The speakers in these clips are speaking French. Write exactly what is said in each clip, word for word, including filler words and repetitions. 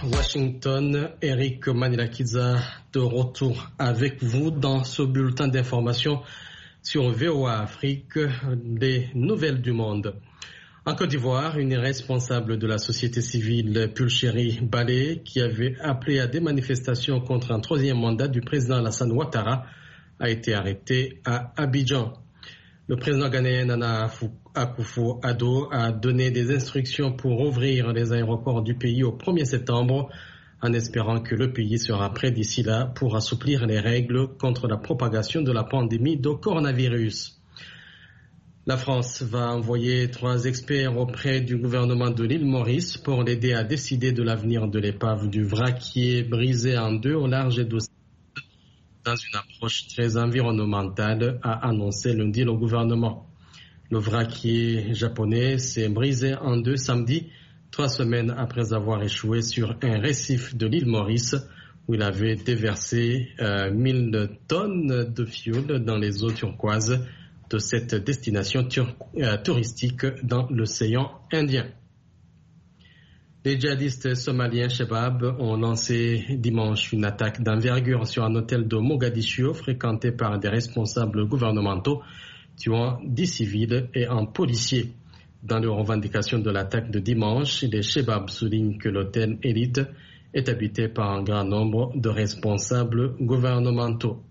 Washington, Eric Manilakiza de retour avec vous dans ce bulletin d'information sur V O A Afrique, des nouvelles du monde. En Côte d'Ivoire, une responsable de la société civile, Pulchérie Balé, qui avait appelé à des manifestations contre un troisième mandat du président Alassane Ouattara, a été arrêtée à Abidjan. Le président ghanéen Nana Akufo-Addo a donné des instructions pour ouvrir les aéroports du pays au premier septembre, en espérant que le pays sera prêt d'ici là pour assouplir les règles contre la propagation de la pandémie de coronavirus. La France va envoyer trois experts auprès du gouvernement de l'île Maurice pour l'aider à décider de l'avenir de l'épave du vraquier brisé en deux au large de dans une approche très environnementale, a annoncé lundi le gouvernement. Le vraquier japonais s'est brisé en deux samedi, trois semaines après avoir échoué sur un récif de l'île Maurice, où il avait déversé euh, mille tonnes de fioul dans les eaux turquoises de cette destination tur- euh, touristique dans l'océan Indien. Les djihadistes somaliens Shabab ont lancé dimanche une attaque d'envergure sur un hôtel de Mogadiscio fréquenté par des responsables gouvernementaux, tuant dix civils et un policier. Dans les revendications de l'attaque de dimanche, les Shabab soulignent que l'hôtel Élite est habité par un grand nombre de responsables gouvernementaux.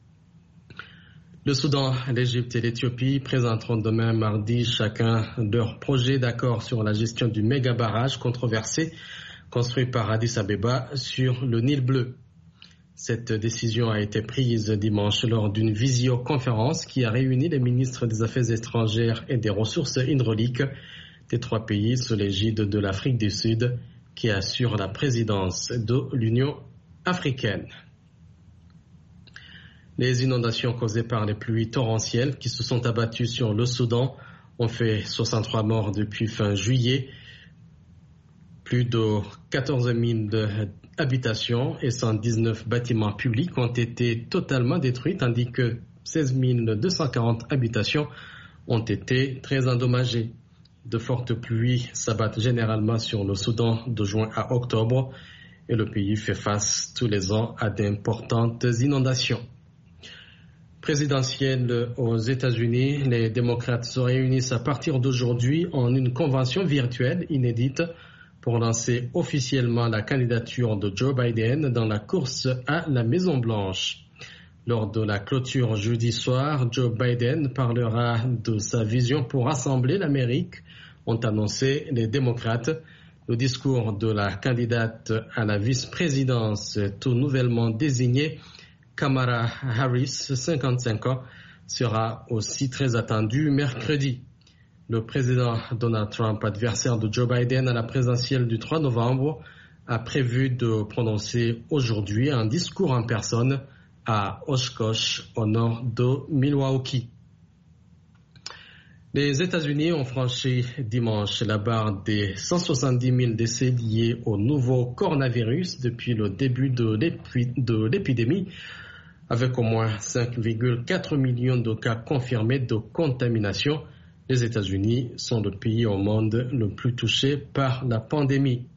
Le Soudan, l'Égypte et l'Éthiopie présenteront demain mardi chacun leur projet d'accord sur la gestion du méga barrage controversé construit par Addis Abeba sur le Nil bleu. Cette décision a été prise dimanche lors d'une visioconférence qui a réuni les ministres des Affaires étrangères et des ressources hydrauliques des trois pays sous l'égide de l'Afrique du Sud qui assure la présidence de l'Union africaine. Les inondations causées par les pluies torrentielles qui se sont abattues sur le Soudan ont fait soixante-trois morts depuis fin juillet. Plus de quatorze mille habitations et cent dix-neuf bâtiments publics ont été totalement détruits, tandis que seize mille deux cent quarante habitations ont été très endommagées. De fortes pluies s'abattent généralement sur le Soudan de juin à octobre et le pays fait face tous les ans à d'importantes inondations. Présidentielle aux États-Unis, les démocrates se réunissent à partir d'aujourd'hui en une convention virtuelle inédite pour lancer officiellement la candidature de Joe Biden dans la course à la Maison-Blanche. Lors de la clôture jeudi soir, Joe Biden parlera de sa vision pour rassembler l'Amérique, ont annoncé les démocrates. Le discours de la candidate à la vice-présidence tout nouvellement désignée, Kamala Harris, cinquante-cinq ans, sera aussi très attendu mercredi. Le président Donald Trump, adversaire de Joe Biden à la présidentielle du trois novembre, a prévu de prononcer aujourd'hui un discours en personne à Oshkosh, au nord de Milwaukee. Les États-Unis ont franchi dimanche la barre des cent soixante-dix mille décès liés au nouveau coronavirus depuis le début de, l'épi- de l'épidémie, avec au moins cinq virgule quatre millions de cas confirmés de contamination. Les États-Unis sont le pays au monde le plus touché par la pandémie.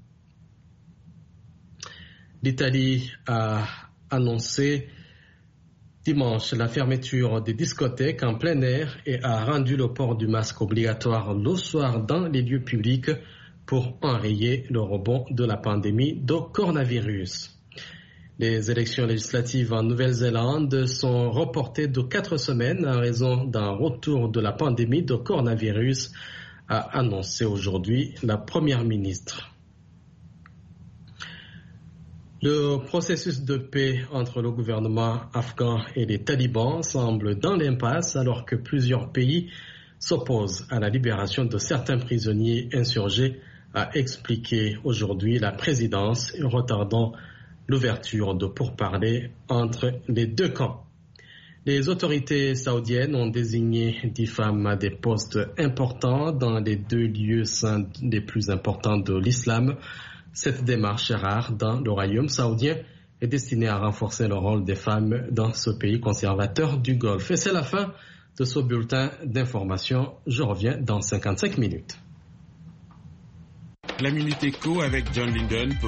L'Italie a annoncé dimanche la fermeture des discothèques en plein air et a rendu le port du masque obligatoire le soir dans les lieux publics pour enrayer le rebond de la pandémie de coronavirus. Les élections législatives en Nouvelle-Zélande sont reportées de quatre semaines en raison d'un retour de la pandémie de coronavirus, a annoncé aujourd'hui la première ministre. Le processus de paix entre le gouvernement afghan et les talibans semble dans l'impasse alors que plusieurs pays s'opposent à la libération de certains prisonniers insurgés, a expliqué aujourd'hui la présidence, retardant l'ouverture de pourparlers entre les deux camps. Les autorités saoudiennes ont désigné dix femmes à des postes importants dans les deux lieux saints les plus importants de l'islam. Cette démarche rare dans le royaume saoudien est destinée à renforcer le rôle des femmes dans ce pays conservateur du Golfe. Et c'est la fin de ce bulletin d'information. Je reviens dans cinquante-cinq minutes. La Minute Éco avec John Linden pour